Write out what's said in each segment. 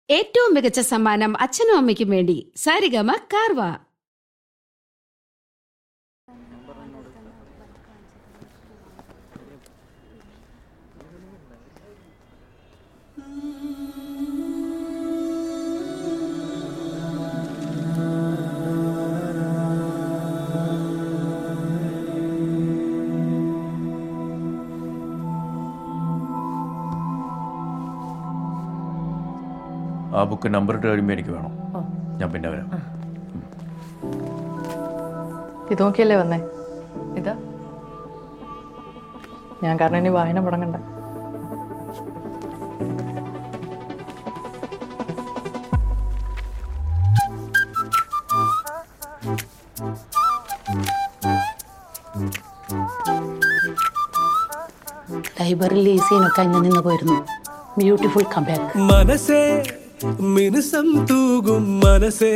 ഏറ്റവും മികച്ച സമ്മാനം അച്ഛനും അമ്മയ്ക്കും വേണ്ടി സാരിഗമ കാർവ. ആ ബുക്ക് നമ്പർ ഇട്ട് കഴിയുമ്പോൾ എനിക്ക് വേണം. ഞാൻ പിന്നെ വരാം. ഇത് നോക്കിയല്ലേ വന്നേ? ഇതാ ഞാൻ കാരണം ഇനി വായന മുടങ്ങണ്ട. ലൈബ്രറിയിൽ ഈ സീനൊക്കെ ഇന്ന് നിന്ന് പോയിരുന്നു. Beautiful comeback. മനസ്സേ മിനുസം തൂകും മനസ്സേ,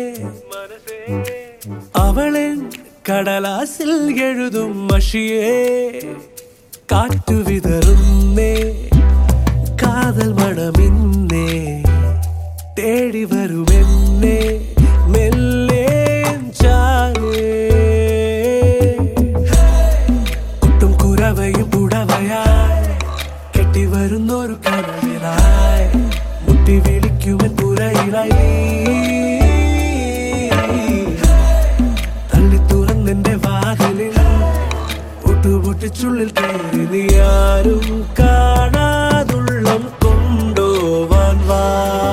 അവളെ കടലാസിൽ എഴുതും മഷിയേ, കാറ്റു വിതറുന്നേ കാതൽ മണമിന്നേ, തേടി വരുമെന്നേ മെല്ലെ ചാരേ, കുട്ടും കുരവയും പുടവയായി കെട്ടി വരുന്നൊരു കനവിലായി മുട്ടി വിളിക്കുമെൻ പുരയിലായി, തള്ളി തുറന്നെന്റെ വാതിലിൽ ഒട്ടുപൊട്ടിച്ചുള്ളിൽ കയറി നീ ആരും കാണാതുള്ളം കൊണ്ടോവാൻ വാ.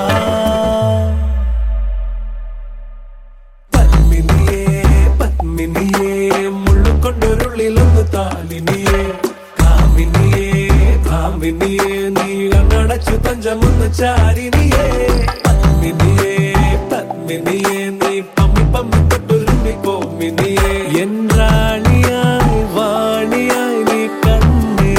പത്മിനിയേ പത്മിനിയേ മുള്ളുകൊണ്ടൊരുള്ളിലൊന്ന് താലിനിയേ, കാമിനിയേ ഭാമിനിയേ നീ കണ്ണടച്ചു പഞ്ചമൊന്ന് ചാരിനിയേ, പത്മിനിയേ പത്മിനിയേ നീ പമ്മി പമ്മി തൊട്ടുരുമ്മി കോമിനിയേ, എന്റാളിയായി വാണിയായി നീ കണ്ണേ.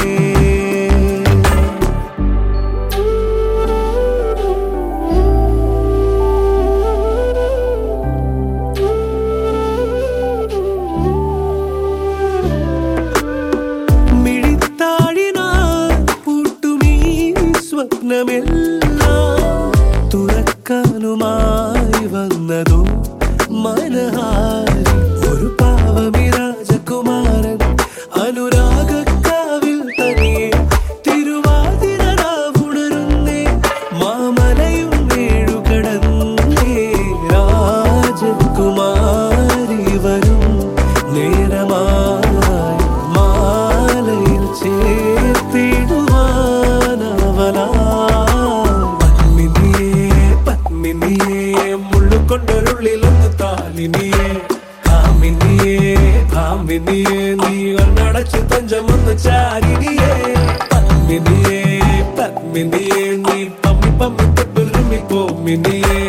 മിഴിത്താഴിനാൽ പൂട്ടുമീ സ്വപ്നമെല്ലാം തുറക്കാനുമായി വന്നതോ മനഹാരി, ഒരു പാവമി രാജകുമാരൻ അനുരാഗക്കാവിൽ തനിയെ തിരുവാതിരവുണരുന്നേ, മാമലയും വീഴുകടന്നേ രാജകുമാരി വരും നേരമായി മാലയിൽ ചേർത്തിടുവാനവലാ. പത്മിനിയേ മുള്ളുകൊണ്ടൊരുള്ളിലൊന്ന് താലിനിയേ, കാമിനിയേ ഭാമിനിയേ നീ കണ്ണടച്ചു പഞ്ചമൊന്ന് ചാരിനിയേ, പത്മിനിയേ പത്മിനിയേ നീ പമ്മി പമ്മി തൊട്ടുരുമ്മി കോമിനിയേ.